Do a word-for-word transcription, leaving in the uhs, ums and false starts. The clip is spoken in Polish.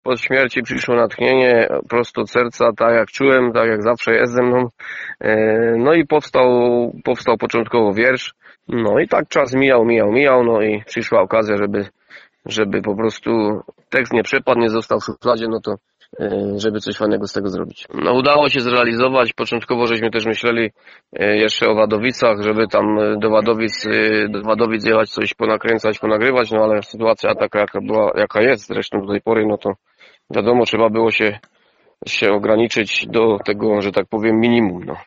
po śmierci przyszło natchnienie prosto od serca, tak jak czułem, tak jak zawsze jest ze mną. No i powstał, powstał początkowo wiersz. No i tak czas mijał, mijał, mijał, no i przyszła okazja, żeby, żeby po prostu tekst nie przepadł, nie został w szufladzie, no to żeby coś fajnego z tego zrobić. No udało się zrealizować. Początkowo żeśmy też myśleli jeszcze o Wadowicach, żeby tam do Wadowic, do Wadowic jechać, coś ponakręcać, ponagrywać, no ale sytuacja taka, jaka była, jaka jest zresztą do tej pory, no to wiadomo, trzeba było się, się ograniczyć do tego, że tak powiem, minimum, no.